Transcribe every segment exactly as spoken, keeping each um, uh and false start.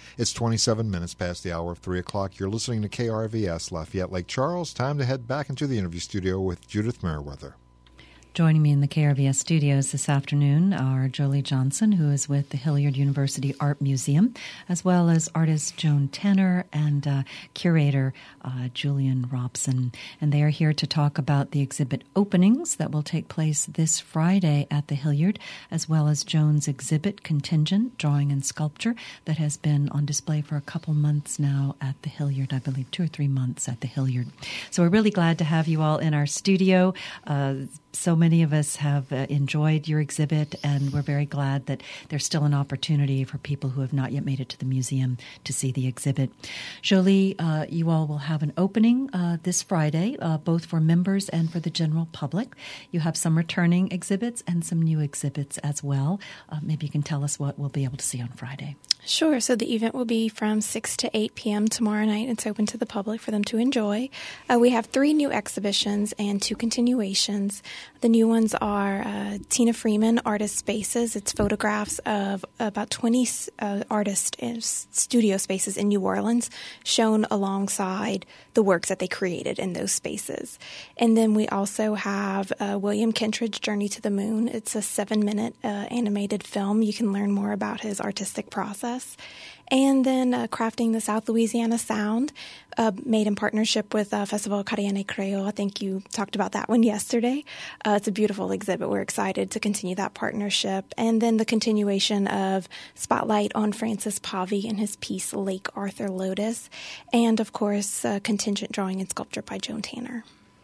It's twenty-seven minutes past the hour of three o'clock. You're listening to K R V S Lafayette Lake Charles. Time to head back into the interview studio with Judith Merriweather. Joining me in the K R V S studios this afternoon are Jolie Johnson, who is with the Hilliard University Art Museum, as well as artist Joan Tanner and uh, curator uh, Julian Robson. And they are here to talk about the exhibit openings that will take place this Friday at the Hilliard, as well as Joan's exhibit, Contingent, Drawing and Sculpture, that has been on display for a couple months now at the Hilliard, I believe two or three months at the Hilliard. So we're really glad to have you all in our studio. Uh, So many of us have uh, enjoyed your exhibit, and we're very glad that there's still an opportunity for people who have not yet made it to the museum to see the exhibit. Jolie, uh, you all will have an opening uh, this Friday, uh, both for members and for the general public. You have some returning exhibits and some new exhibits as well. Uh, maybe you can tell us what we'll be able to see on Friday. Sure. So the event will be from six to eight p.m. tomorrow night. It's open to the public for them to enjoy. Uh, we have three new exhibitions and two continuations. The new ones are uh, Tina Freeman Artist Spaces. It's photographs of about twenty uh, artist studio spaces in New Orleans shown alongside the works that they created in those spaces. And then we also have uh, William Kentridge, Journey to the Moon. It's a seven-minute uh, animated film. You can learn more about his artistic process. And then uh, Crafting the South Louisiana Sound, uh, made in partnership with uh, Festival Cariana Creole. I think you talked about that one yesterday. Uh, it's a beautiful exhibit. We're excited to continue that partnership. And then the continuation of Spotlight on Francis Pavey and his piece Lake Arthur Lotus. And, of course, uh, Contingent Drawing and Sculpture by Joan Tanner.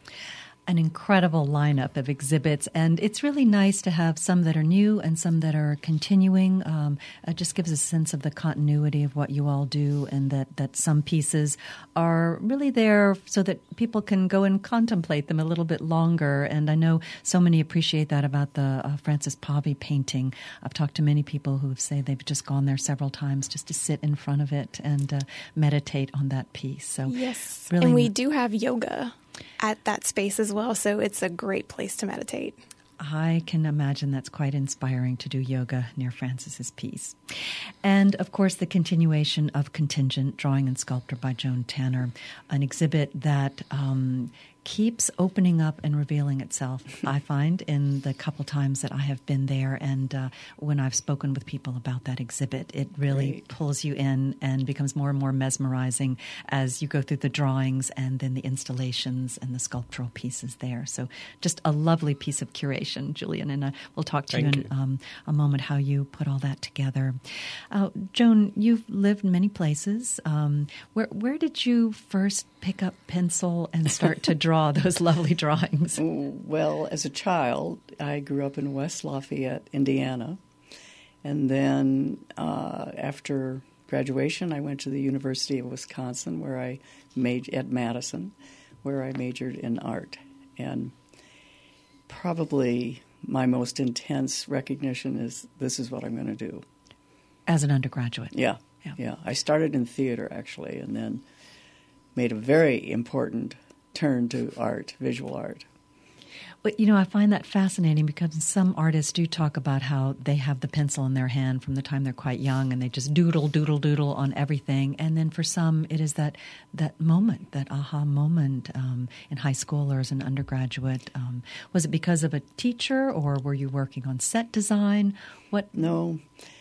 An incredible lineup of exhibits, and it's really nice to have some that are new and some that are continuing. Um, it just gives a sense of the continuity of what you all do, and that, that some pieces are really there so that people can go and contemplate them a little bit longer. And I know so many appreciate that about the uh, Francis Pavey painting. I've talked to many people who have said they've just gone there several times just to sit in front of it and uh, meditate on that piece. So yes, really, and we do have yoga at that space as well, so it's a great place to meditate. I can imagine that's quite inspiring to do yoga near Francis's piece. And, of course, the continuation of Contingent, Drawing and Sculpture by Joan Tanner, an exhibit that um, keeps opening up and revealing itself, I find, in the couple times that I have been there. And uh, when I've spoken with people about that exhibit, it really Great. pulls you in and becomes more and more mesmerizing as you go through the drawings and then the installations and the sculptural pieces there. So just a lovely piece of curation, Julian. And uh, we'll talk to Thank you in you. Um, a moment how you put all that together. Uh, Joan, you've lived in many places. Um, where, where did you first pick up pencil and start to draw those lovely drawings? Well, as a child, I grew up in West Lafayette, Indiana. And then uh, after graduation, I went to the University of Wisconsin, where I majored at Madison, where I majored in art. And probably my most intense recognition is this is what I'm going to do. As an undergraduate? Yeah, yeah. Yeah. I started in theater, actually, and then made a very important turn to art, visual art. But, you know, I find that fascinating because some artists do talk about how they have the pencil in their hand from the time they're quite young and they just doodle, doodle, doodle on everything. And then for some, it is that that moment, that aha moment um, in high school or as an undergraduate. Um, was it because of a teacher or were you working on set design? What? No.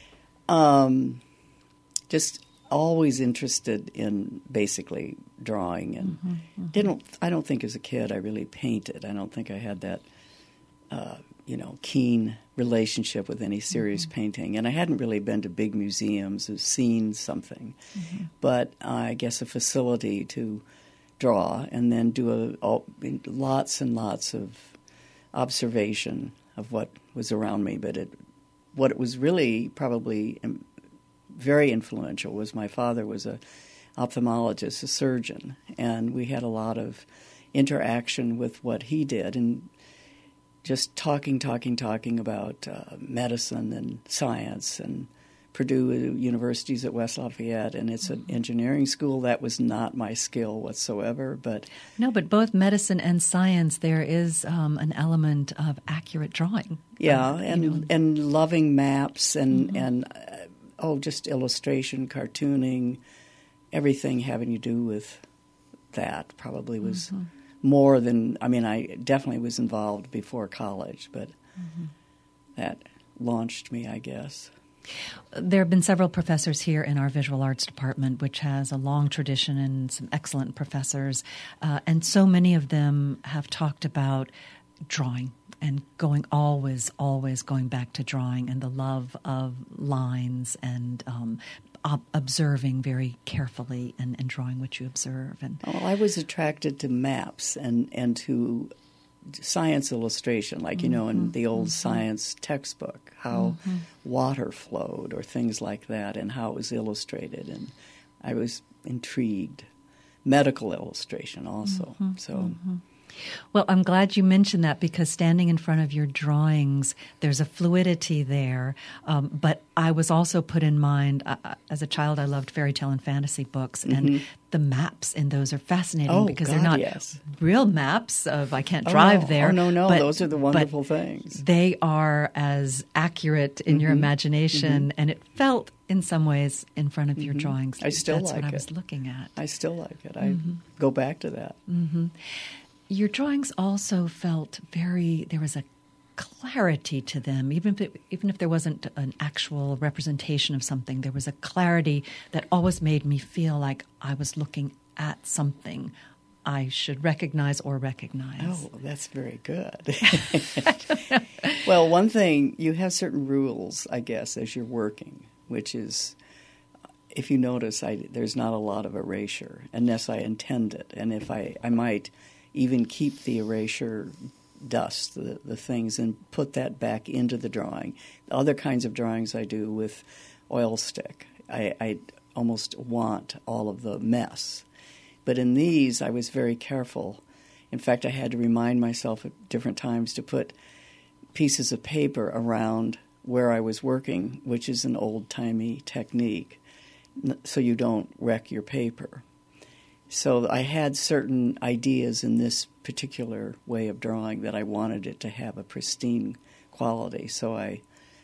Um, just always interested in basically drawing, and mm-hmm, mm-hmm. didn't. I don't think as a kid I really painted. I don't think I had that, uh, you know, keen relationship with any serious mm-hmm. painting. And I hadn't really been to big museums or seen something, mm-hmm. but I guess a facility to draw and then do a, all, lots and lots of observation of what was around me. But it, what it was really probably very influential was my father was a ophthalmologist, a surgeon, and we had a lot of interaction with what he did and just talking, talking, talking about uh, medicine and science and Purdue University's at West Lafayette, and it's an engineering school. That was not my skill whatsoever. But no, but both medicine and science, there is um, an element of accurate drawing. Yeah, um, and you know. and loving maps and, mm-hmm. and uh, oh, just illustration, cartooning, everything having to do with that probably was mm-hmm. more than, I mean, I definitely was involved before college, but mm-hmm. that launched me, I guess. There have been several professors here in our visual arts department, which has a long tradition and some excellent professors. Uh, and so many of them have talked about drawing and going always, always going back to drawing and the love of lines and um, ob- observing very carefully and, and drawing what you observe. And well, I was attracted to maps and, and to science illustration, like, you know, in mm-hmm. the old mm-hmm. science textbook, how mm-hmm. water flowed or things like that and how it was illustrated. And I was intrigued. Medical illustration also. Mm-hmm. So. Mm-hmm. Well, I'm glad you mentioned that because standing in front of your drawings, there's a fluidity there. Um, but I was also put in mind, uh, as a child, I loved fairy tale and fantasy books, mm-hmm. and the maps in those are fascinating oh, because God, they're not yes. real maps of I can't drive oh, there. Oh, no, no, but, those are the wonderful things. They are as accurate in mm-hmm. your imagination, mm-hmm. and it felt in some ways in front of mm-hmm. your drawings. I still That's like what it. I was looking at. I still like it. I mm-hmm. go back to that. Mm-hmm. Your drawings also felt very, there was a clarity to them. Even if, it, even if there wasn't an actual representation of something, there was a clarity that always made me feel like I was looking at something I should recognize or recognize. Oh, that's very good. Well, one thing, you have certain rules, I guess, as you're working, which is, if you notice, I, there's not a lot of erasure, unless I intend it. And if I, I might even keep the erasure dust, the, the things, and put that back into the drawing. Other kinds of drawings I do with oil stick, I, I almost want all of the mess. But in these, I was very careful. In fact, I had to remind myself at different times to put pieces of paper around where I was working, which is an old-timey technique, so you don't wreck your paper. So I had certain ideas in this particular way of drawing that I wanted it to have a pristine quality. So I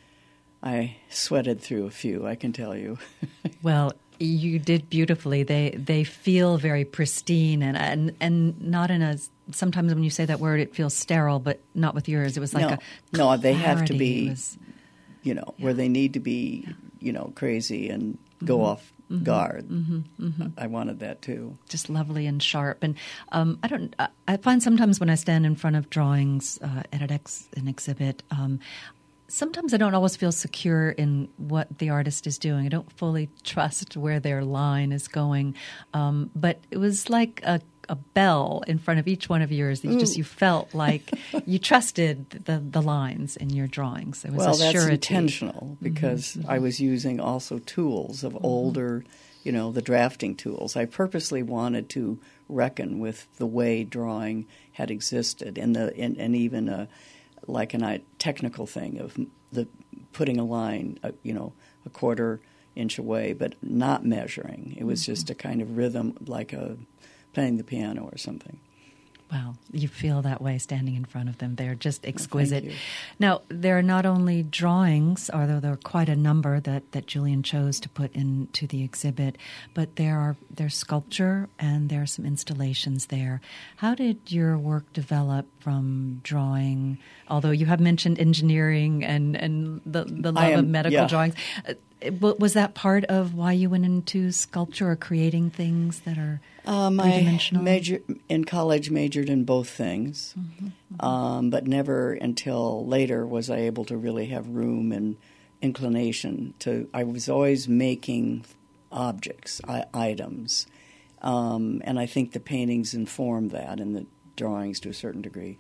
I sweated through a few, I can tell you. Well, you did beautifully. They they feel very pristine and and, and not in a, sometimes when you say that word it feels sterile, but not with yours. It was like no, a No, they have to clarity. be, was, you know, yeah. where they need to be, you know, crazy and go mm-hmm. off Mm-hmm. guard. Mm-hmm. Mm-hmm. I wanted that too. Just lovely and sharp. And um, I don't. I find sometimes when I stand in front of drawings uh, at an, ex, an exhibit, um, sometimes I don't always feel secure in what the artist is doing. I don't fully trust where their line is going. Um, but it was like a, a bell in front of each one of yours. You just you felt like you trusted the the lines in your drawings. There was well, a that's surety. intentional because mm-hmm. I was using also tools of mm-hmm. older, you know, the drafting tools. I purposely wanted to reckon with the way drawing had existed, and the and, and even a like an, a technical thing of the putting a line, uh, you know, a quarter inch away, but not measuring. It was mm-hmm. just a kind of rhythm, like a playing the piano or something. Wow, you feel that way standing in front of them. They're just exquisite. Well, thank you. Now, there are not only drawings, although there are quite a number that, that Julian chose to put into the exhibit, but there are there's sculpture and there are some installations there. How did your work develop from drawing, although you have mentioned engineering and, and the, the love am, of medical yeah. drawings? Uh, was that part of why you went into sculpture or creating things that are Um, I major, in college majored in both things, mm-hmm, mm-hmm. Um, but never until later was I able to really have room and inclination to. I was always making objects, I, items, um, and I think the paintings informed that, and the drawings to a certain degree.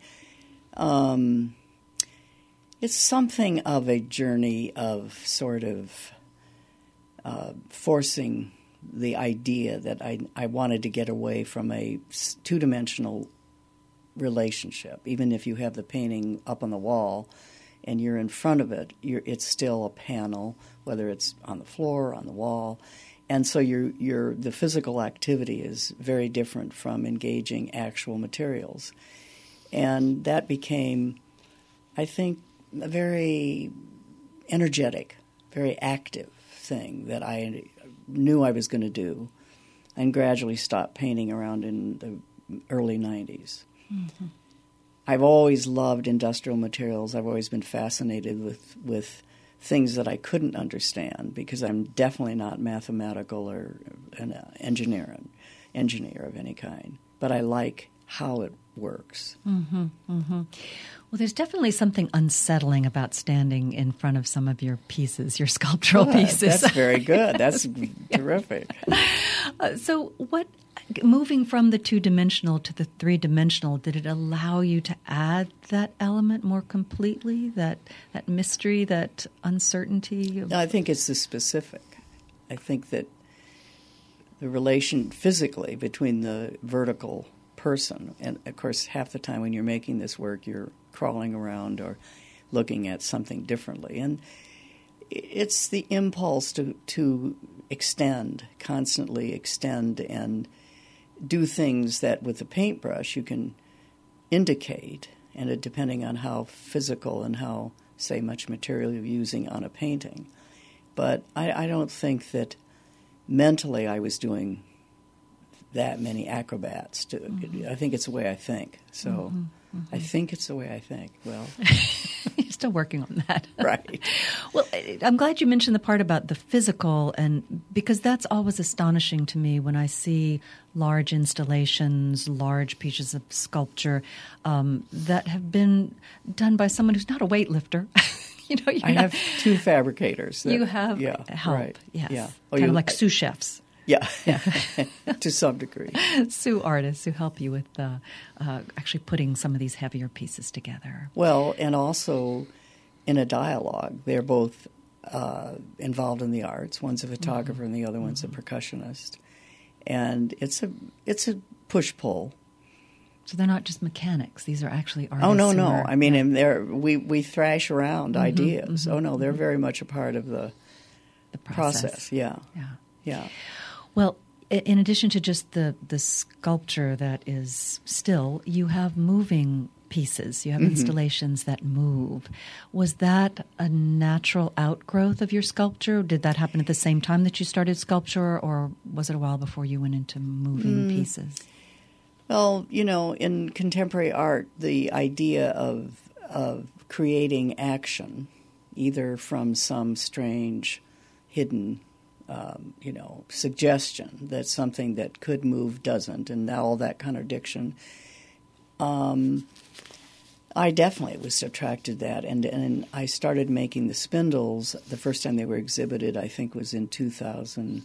Um, it's something of a journey of sort of uh, forcing the idea that I, I wanted to get away from a two-dimensional relationship. Even if you have the painting up on the wall and you're in front of it, you're, it's still a panel, whether it's on the floor or on the wall. And so you're, you're, the physical activity is very different from engaging actual materials. And that became, I think, very energetic, very active. thing that I knew I was going to do, and gradually stopped painting around in the early nineties. Mm-hmm. I've always loved industrial materials. I've always been fascinated with, with things that I couldn't understand, because I'm definitely not mathematical or an engineer, engineer of any kind. But I like how it works. Mm-hmm, mm-hmm. Well, there's definitely something unsettling about standing in front of some of your pieces, your sculptural Good. pieces. That's very good. That's terrific. Uh, so what, moving from the two-dimensional to the three-dimensional, did it allow you to add that element more completely, that, that mystery, that uncertainty? No, I think it's the specific. I think that the relation physically between the vertical person, and of course half the time when you're making this work you're crawling around or looking at something differently, and it's the impulse to to extend, constantly extend and do things that with a paintbrush you can indicate, and it, depending on how physical and how, say, much material you're using on a painting. But I, I don't think that mentally I was doing that many acrobats. To, mm-hmm. I think it's the way I think. So mm-hmm. Mm-hmm. I think it's the way I think. Well, you're still working on that. Right. Well, I'm glad you mentioned the part about the physical, and because that's always astonishing to me when I see large installations, large pieces of sculpture um, that have been done by someone who's not a weightlifter. You know, I not, have two fabricators. That, you have yeah, help, right. yes. Yeah. Oh, kind you, of like sous chefs. Yeah, yeah. To some degree. Sous artists who help you with uh, uh, actually putting some of these heavier pieces together. Well, and also in a dialogue, they're both uh, involved in the arts. One's a photographer mm-hmm. and the other one's mm-hmm. a percussionist. And it's a it's a push-pull. So they're not just mechanics. These are actually artists. Oh, no, no. Are, I mean, yeah. and they're, we, we thrash around mm-hmm, ideas. Mm-hmm, oh, no, they're mm-hmm. very much a part of the, the process. process. Yeah. Yeah. Yeah. Well, in addition to just the, the sculpture that is still, you have moving pieces. You have mm-hmm. installations that move. Was that a natural outgrowth of your sculpture? Did that happen at the same time that you started sculpture, or was it a while before you went into moving mm. pieces? Well, you know, in contemporary art, the idea of of creating action, either from some strange, hidden, um, you know, suggestion that something that could move doesn't, and all that contradiction, um, I definitely was attracted to that. And, and I started making the spindles. The first time they were exhibited, I think, was in two thousand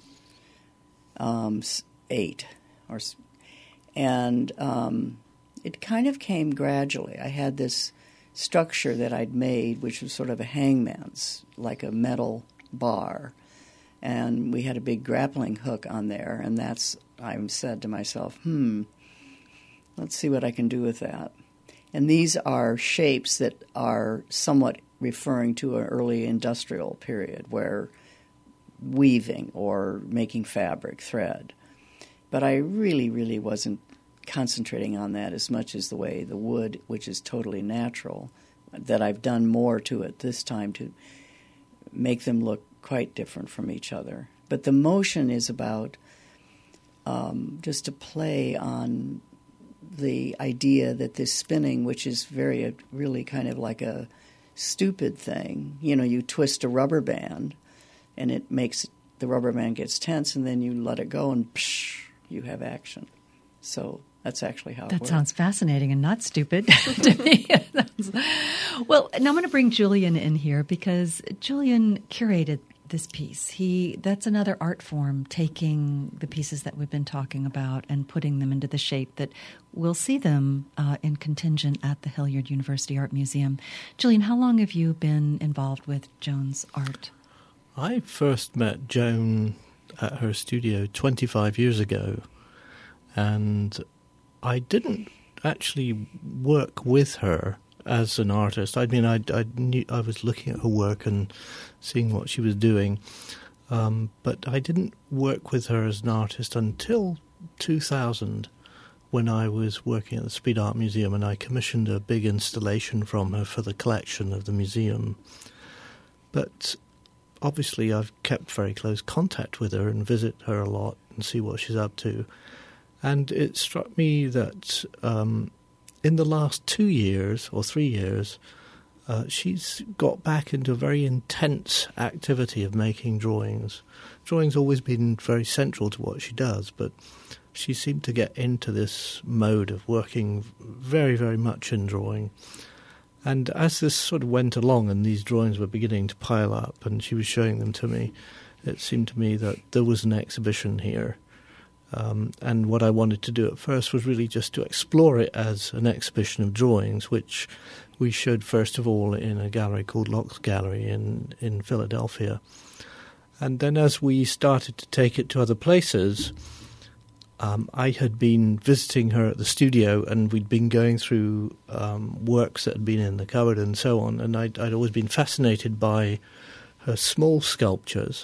eight or so. And um, it kind of came gradually. I had this structure that I'd made, which was sort of a hangman's, like a metal bar. And we had a big grappling hook on there. And that's, I said to myself, hmm, let's see what I can do with that. And these are shapes that are somewhat referring to an early industrial period where weaving or making fabric, thread. But I really, really wasn't concentrating on that as much as the way the wood, which is totally natural, that I've done more to it this time to make them look quite different from each other. But the motion is about um, just a play on the idea that this spinning, which is very, uh, really kind of like a stupid thing, you know, you twist a rubber band and it makes, the rubber band gets tense and then you let it go and psh, you have action. So that's actually how it that works. That sounds fascinating and not stupid to me. Well, now I'm going to bring Julian in here because Julian curated this piece. He that's another art form, taking the pieces that we've been talking about and putting them into the shape that we'll see them uh, in contingent at the Hilliard University Art Museum. Julian, how long have you been involved with Joan's art? I first met Joan at her studio twenty-five years ago, and I didn't actually work with her as an artist. I mean, I, I knew I was looking at her work and seeing what she was doing, um, but I didn't work with her as an artist until two thousand, when I was working at the Speed Art Museum, and I commissioned a big installation from her for the collection of the museum. But obviously I've kept very close contact with her and visit her a lot and see what she's up to. And it struck me that um, in the last two years or three years, uh, she's got back into a very intense activity of making drawings. Drawing's always been very central to what she does, but she seemed to get into this mode of working very, very much in drawing. And as this sort of went along and these drawings were beginning to pile up and she was showing them to me, it seemed to me that there was an exhibition here. Um, and what I wanted to do at first was really just to explore it as an exhibition of drawings, which we showed first of all in a gallery called Locke's Gallery in, in Philadelphia. And then as we started to take it to other places, um, I had been visiting her at the studio and we'd been going through um, works that had been in the cupboard and so on. And I'd, I'd always been fascinated by her small sculptures.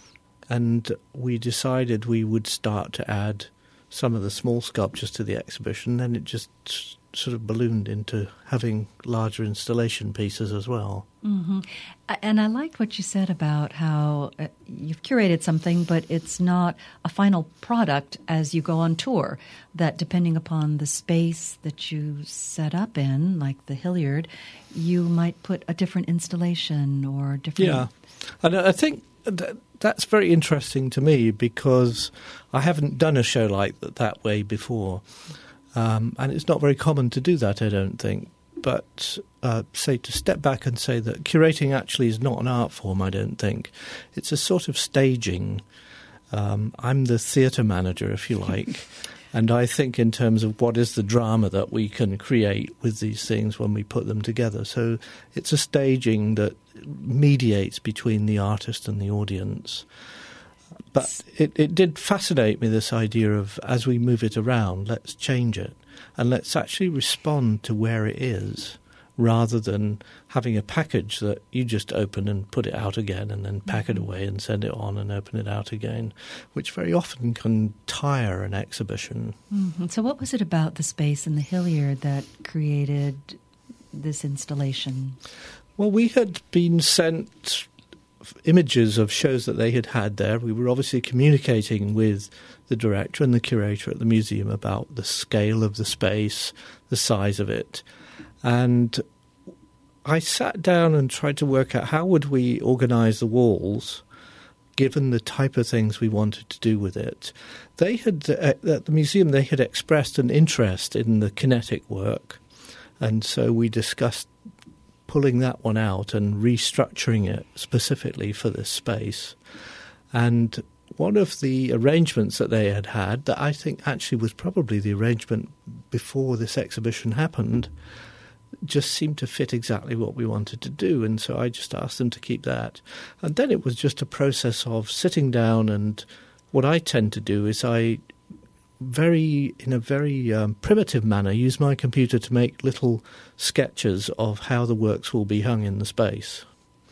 And we decided we would start to add some of the small sculptures to the exhibition, and it just sort of ballooned into having larger installation pieces as well. Mm-hmm. And I liked what you said about how uh, you've curated something, but it's not a final product as you go on tour, that depending upon the space that you set up in, like the Hilliard, you might put a different installation or different... Yeah, and I think... That, That's very interesting to me because I haven't done a show like that, that way before. Um, and it's not very common to do that, I don't think. But, uh, say, to step back and say that curating actually is not an art form, I don't think. It's a sort of staging. Um, I'm the theatre manager, if you like. And I think in terms of what is the drama that we can create with these things when we put them together. So it's a staging that mediates between the artist and the audience. But it, it did fascinate me, this idea of, as we move it around, let's change it. And let's actually respond to where it is, rather than having a package that you just open and put it out again and then pack it away and send it on and open it out again, which very often can tire an exhibition. Mm-hmm. So what was it about the space in the Hilliard that created this installation? Well, we had been sent images of shows that they had had there. We were obviously communicating with the director and the curator at the museum about the scale of the space, the size of it. And I sat down and tried to work out how would we organise the walls, given the type of things we wanted to do with it. They had, at the museum, they had expressed an interest in the kinetic work, and so we discussed pulling that one out and restructuring it specifically for this space. And one of the arrangements that they had had, that I think actually was probably the arrangement before this exhibition happened, just seemed to fit exactly what we wanted to do, and so I just asked them to keep that. And then it was just a process of sitting down, and what I tend to do is I very, in a very um, primitive manner, use my computer to make little sketches of how the works will be hung in the space.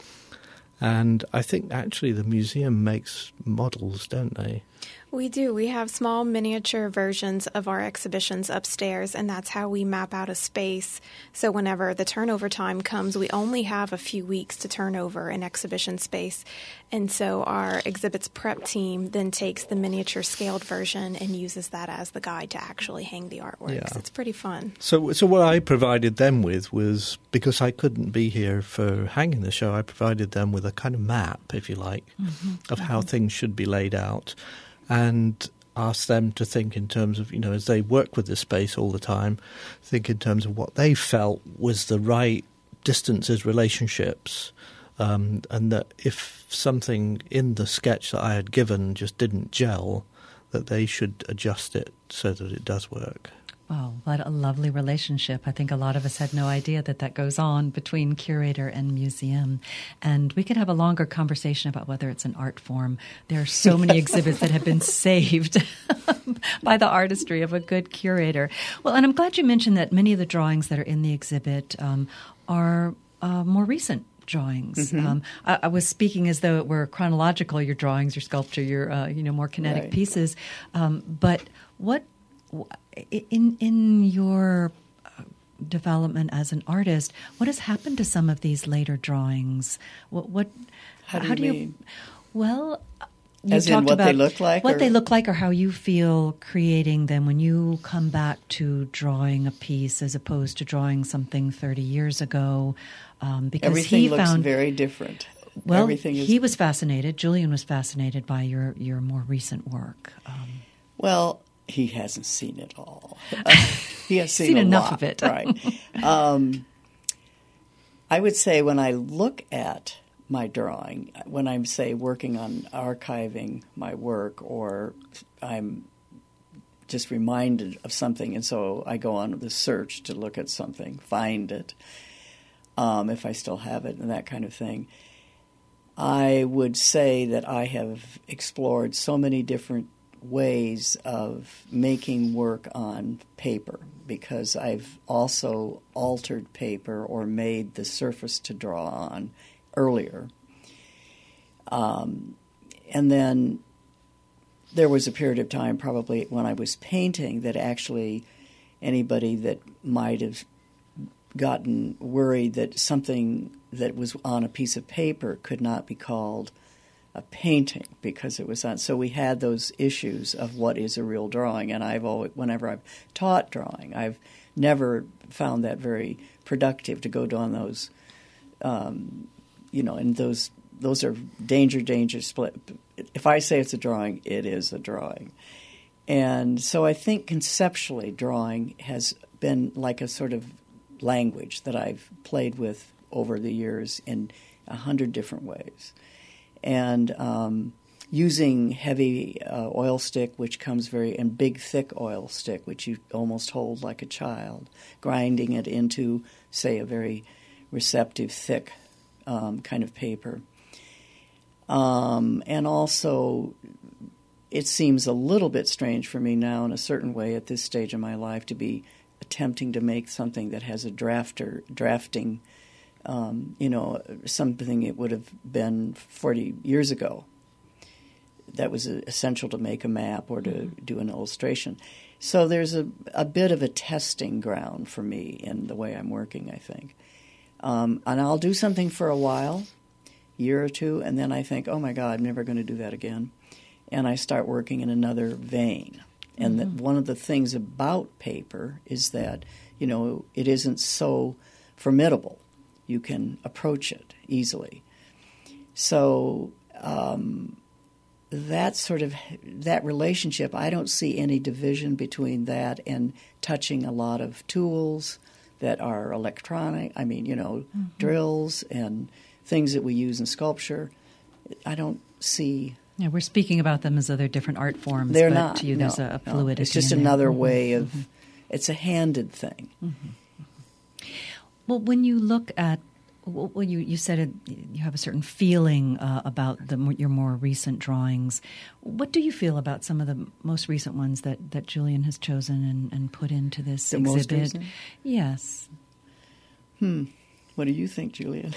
And I think actually the museum makes models, don't they? We do. We have small miniature versions of our exhibitions upstairs, and that's how we map out a space. So whenever the turnover time comes, we only have a few weeks to turn over an exhibition space. And so our exhibits prep team then takes the miniature scaled version and uses that as the guide to actually hang the artworks. Yeah. It's pretty fun. So, so what I provided them with was, because I couldn't be here for hanging the show, I provided them with a kind of map, if you like, mm-hmm. of how mm-hmm. things should be laid out. And ask them to think in terms of, you know, as they work with this space all the time, think in terms of what they felt was the right distances, relationships, um, and that if something in the sketch that I had given just didn't gel, that they should adjust it so that it does work. Wow, what a lovely relationship. I think a lot of us had no idea that that goes on between curator and museum. And we could have a longer conversation about whether it's an art form. There are so many exhibits that have been saved by the artistry of a good curator. Well, and I'm glad you mentioned that many of the drawings that are in the exhibit um, are uh, more recent drawings. Mm-hmm. Um, I, I was speaking as though it were chronological, your drawings, your sculpture, your uh, you know more kinetic right. pieces. Um, but what... In in your development as an artist, what has happened to some of these later drawings? What, what How do how you do mean? you? Well, you As in talked what about they look like? what or- they look like, or how you feel creating them when you come back to drawing a piece as opposed to drawing something thirty years ago. Um, because Everything he looks found very different. well, Everything is, he was fascinated. Julian was fascinated by your your more recent work. Um, well, he hasn't seen it all. He has seen, Seen a enough lot, of it. right? Um, I would say when I look at my drawing, when I'm, say, working on archiving my work, or I'm just reminded of something, and so I go on the search to look at something, find it, um, if I still have it, and that kind of thing. I would say that I have explored so many different ways of making work on paper, because I've also altered paper or made the surface to draw on earlier. Um, and then there was a period of time probably when I was painting that actually anybody that might have gotten worried that something that was on a piece of paper could not be called a painting because it was on. So we had those issues of what is a real drawing, and I've always, whenever I've taught drawing, I've never found that very productive to go down those, um, you know, and those those are danger, danger split. If I say it's a drawing, it is a drawing. And so I think conceptually drawing has been like a sort of language that I've played with over the years in a hundred different ways. And um, using heavy uh, oil stick, which comes very, and big, thick oil stick, which you almost hold like a child, grinding it into, say, a very receptive, thick um, kind of paper. Um, and also, it seems a little bit strange for me now in a certain way at this stage of my life to be attempting to make something that has a drafter, drafting, um, you know, something it would have been forty years ago. That was essential to make a map or to do an illustration. So there's a, a bit of a testing ground for me in the way I'm working, I think. Um, and I'll do something for a while, year or two, and then I think, oh my God, I'm never going to do that again. And I start working in another vein. And mm-hmm. that one of the things about paper is that, you know, it isn't so formidable. You can approach it easily. So um, that sort of, that relationship, I don't see any division between that and touching a lot of tools that are electronic. I mean, you know, mm-hmm. drills and things that we use in sculpture. I don't see... Yeah, we're speaking about them as though they're different art forms. They're but not. To you, no, there's a, a fluidity. No. It's just in another there. way of. Mm-hmm. It's a handed thing. Mm-hmm. Well, when you look at, well, you you said it, you have a certain feeling uh, about the your more recent drawings. What do you feel about some of the most recent ones that, that Julian has chosen and, and put into this the exhibit? Most recent? Yes. Hmm. What do you think, Julian?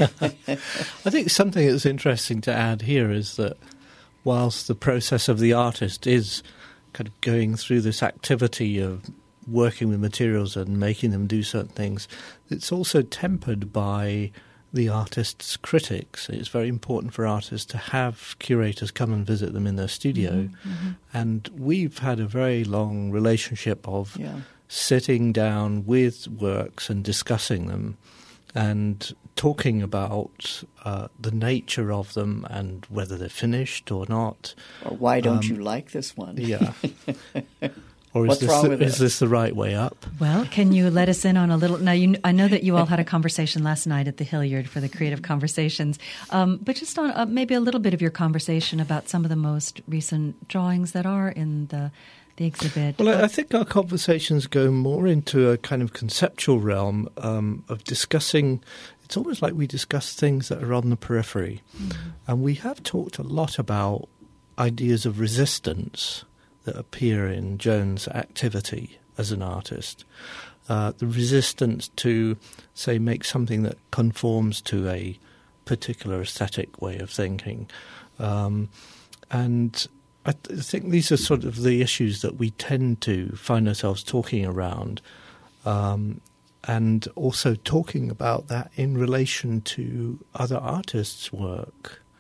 I think something that's interesting to add here is that whilst the process of the artist is kind of going through this activity of working with materials and making them do certain things, it's also tempered by the artist's critics. It's very important for artists to have curators come and visit them in their studio. Mm-hmm, mm-hmm. And we've had a very long relationship of yeah. sitting down with works and discussing them and talking about uh, the nature of them and whether they're finished or not. Or why don't um, you like this one? Yeah. Or is What's this wrong the, with is it? this the right way up? Well, can you let us in on a little? Now, you, I know that you all had a conversation last night at the Hilliard for the Creative Conversations, um, but just on uh, maybe a little bit of your conversation about some of the most recent drawings that are in the the exhibit. Well, I, I think our conversations go more into a kind of conceptual realm um, of discussing. It's almost like we discuss things that are on the periphery, mm-hmm. and we have talked a lot about ideas of resistance that appear in Joan's activity as an artist. Uh, the resistance to, say, make something that conforms to a particular aesthetic way of thinking. Um, and I, th- I think these are sort of the issues that we tend to find ourselves talking around, um, and also talking about that in relation to other artists' work.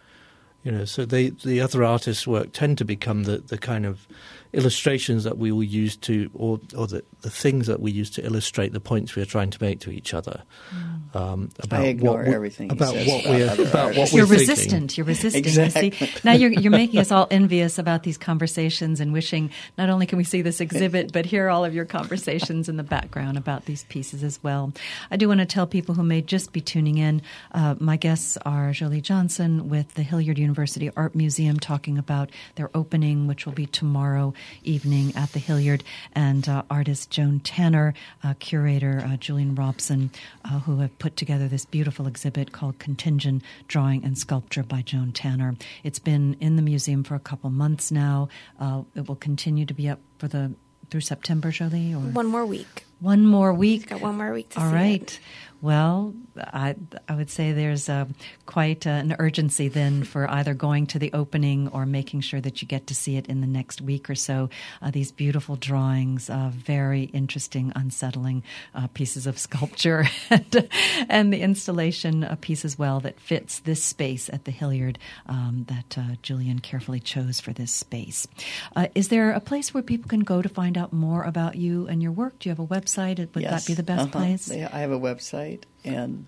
You know, so they, the other artists' work tend to become the, the kind of illustrations that we will use to, or or the, the things that we use to illustrate the points we are trying to make to each other. Mm. Um, about I ignore what we, everything he about says what about we're other about what artists. we're You're thinking. resistant. You're resistant. Exactly. You see? Now you're you're making us all envious about these conversations and wishing not only can we see this exhibit, but hear all of your conversations in the background about these pieces as well. I do want to tell people who may just be tuning in, uh, my guests are Jolie Johnson with the Hilliard University Art Museum talking about their opening, which will be tomorrow evening at the Hilliard, and uh, artist Joan Tanner, uh, curator uh, Julian Robson, uh, who have put together this beautiful exhibit called Contingent Drawing and Sculpture by Joan Tanner. It's been in the museum for a couple months now. Uh, it will continue to be up for the through September, Jolie? Or One more week. One more week. Got one more week to All see right. it. Well, I I would say there's uh, quite uh, an urgency then for either going to the opening or making sure that you get to see it in the next week or so. Uh, these beautiful drawings, uh, very interesting, unsettling uh, pieces of sculpture, and, and the installation a piece as well that fits this space at the Hilliard um, that uh, Julian carefully chose for this space. Uh, is there a place where people can go to find out more about you and your work? Do you have a website? Would Yes. that be the best uh-huh. place? They, I have a website, and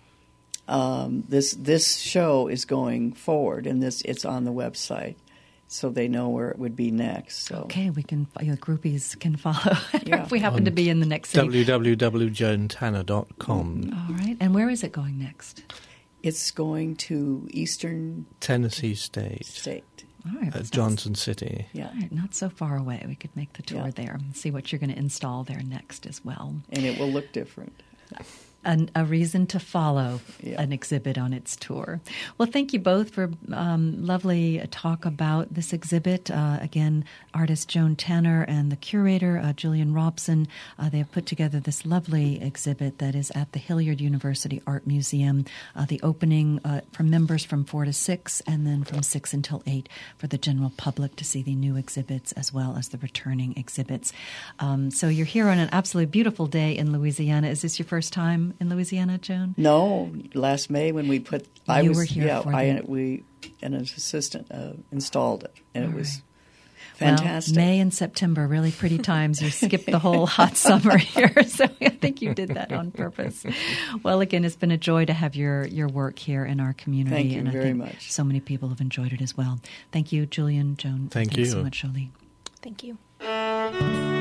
um, this this show is going forward, and this it's on the website, so they know where it would be next. So. Okay, we can. You know, groupies can follow Yeah. if we happen On to be in the next city. w w w dot joan tanner dot com. All right, and where is it going next? It's going to Eastern Tennessee State, State. All right, at sounds- Johnson City. Yeah, All right, not so far away. We could make the tour Yeah. there and see what you're going to install there next as well. and it will look different. An, a reason to follow Yeah. an exhibit on its tour. Well, thank you both for um, lovely talk about this exhibit. Uh, again, artist Joan Tanner and the curator, uh, Julian Robson, uh, they have put together this lovely exhibit that is at the Hilliard University Art Museum. Uh, the opening uh, for members from four to six, and then from six until eight for the general public to see the new exhibits as well as the returning exhibits. Um, so you're here on an absolutely beautiful day in Louisiana. Is this your first time in Louisiana, Joan? No, last May when we put, I You was were here yeah, for I the- we and an assistant uh, installed it, and All it was right. fantastic. Well, May and September, really pretty times. You skipped the whole hot summer here, so I think you did that on purpose. Well, again, it's been a joy to have your, your work here in our community. Thank you and I very think much. so many people have enjoyed it as well. Thank you, Julian, Joan. Thank Thanks you. so much, Jolie. Thank you.